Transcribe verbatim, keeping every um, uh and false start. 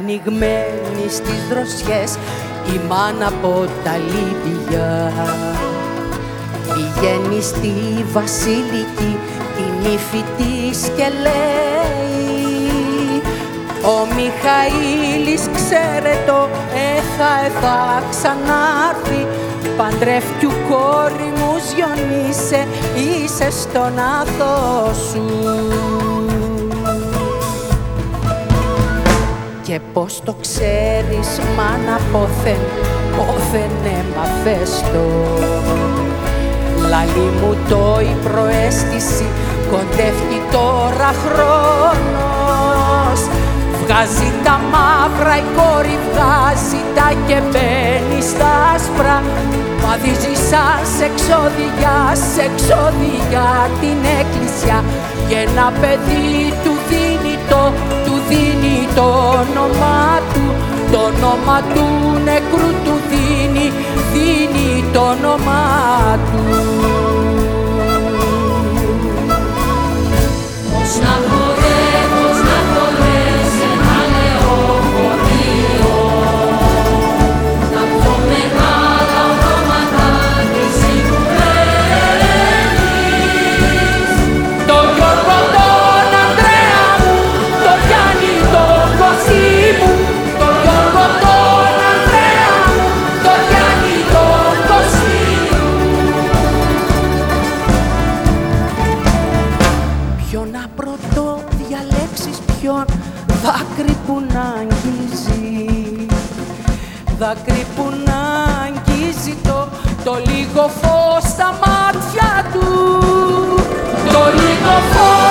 ανοιγμένη στις δροσιές η μάνα από τα Λίμπια. Πηγαίνει στη Βασιλική την ύφη της και λέει «Ο Μιχαήλης ξέρε το, έθα έθα ξανάρθει, παντρεύκιου κόρη μου Ζιονύσε, είσαι στον άθο σου». Και πώς το ξέρεις μάνα πόθεν, πόθεν έμαθες το. Λαλή μου το η προαίσθηση, κοντεύει τώρα χρόνος. Βγάζει τα μαύρα η κόρη, βγάζει τα και μπαίνει στα άσπρα. Βαδίζει σαν σε εξώδια, σε εξώδια την εκκλησιά. Και ένα παιδί του δίνει το, του δίνει το όνομα του. Το όνομα του νεκρού του δίνει, δίνει το όνομα του. Πώς να χωρέ, πώς να χωρές ένα λεωφορείο, τα πιο μεγάλα ονόματα της υπουργένης. Το Γιώργο τον Ανδρέα μου, το Γιάννη τον Κωστή μου. Το Γιώργο τον Ανδρέα μου, το Γιάννη τον Κωστή μου. Ποιον να πρωτό διαλέξεις, ποιον δάκρυ που να αγγίζει. Δάκρυ που να αγγίζει το, το λίγο φως στα μάτια του. Το λίγο φως